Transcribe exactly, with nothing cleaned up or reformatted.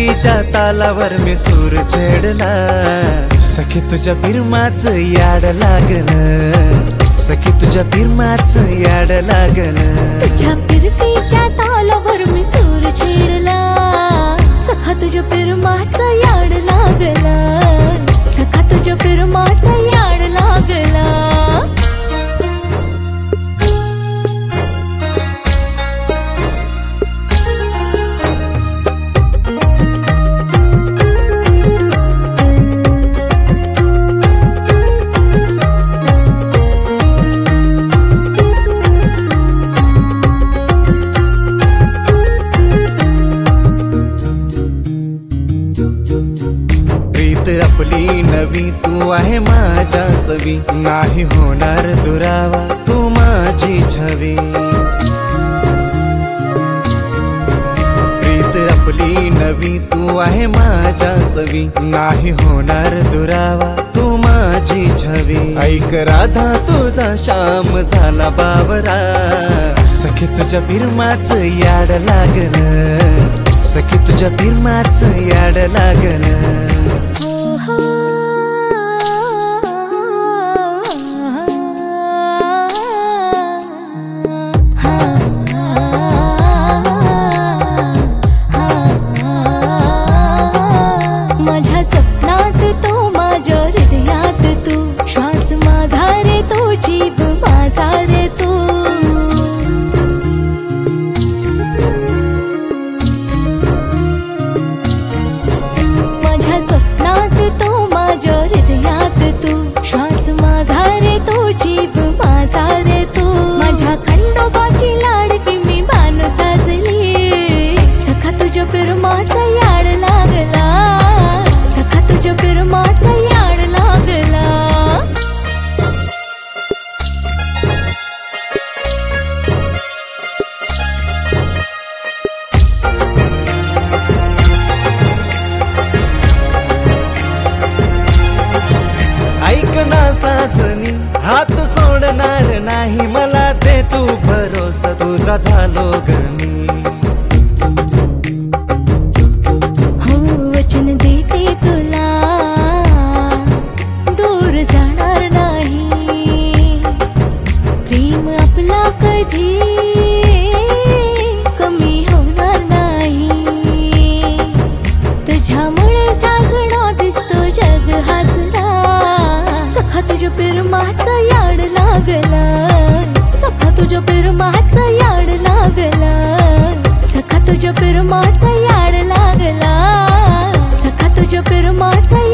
फिरतीच्या तालावर मी सूर छेडला, सखी तुझ्या फिरमाच याड लागलं, सखी तुझ्या फिरमाच याड लागलं. तुझ्या फिरतीच्या तालावर मी सूर छेडला, सखा तुझ्या फिरमाचा याड लागला, सखा तुझ्या फिरमाचा याड लागला. प्रीत आपली नवी, तू आहे माझ्या सवी, नाही होणार दुरावा तू माझी छवी. प्रीत आपली नवी, तू आहे माझ्या सवी, नाही होणार दुरावा तू माझी छवी. ऐक राधा तुझा श्याम झाला बावरा, सखी तुझ्या फिरमाच याड लागलं, सखी तुझ्या फिरमाच याड लागलं. माझ्या स्वप्नात तो, माझ्या हृदयात तू, श्वास माझा रे तो, जीव माझा रे तू. माझ्या स्वप्नात तो, माझ्या हृदयात तू, श्वास माझा रे तो, जीव माझा रे तू. माझ्या खंडोबाची लाडकी मी बाण साजली, सखा तुझ्या फिरमाचा याड लागला, सखा तुझ्या फिरमाचा याड लागला. ऐक ना साजनी, हात सोडणार नाही, मला दे तू भरोसा, तुझा झालो गमी. हो वचन देते तुला, दूर जाणार नाही, प्रेम आपला कधी कमी होणार नाही. तुझ्यामुळे साजणा दिसतो जग हसरा, सखा तुझ्या फिरमाचा याड लागला, सखा तुझ्या फिरमाचा याड लागला, सखा तुझ्या फिरमाचा याड लागला, सखा तुझ्या फिरमाचा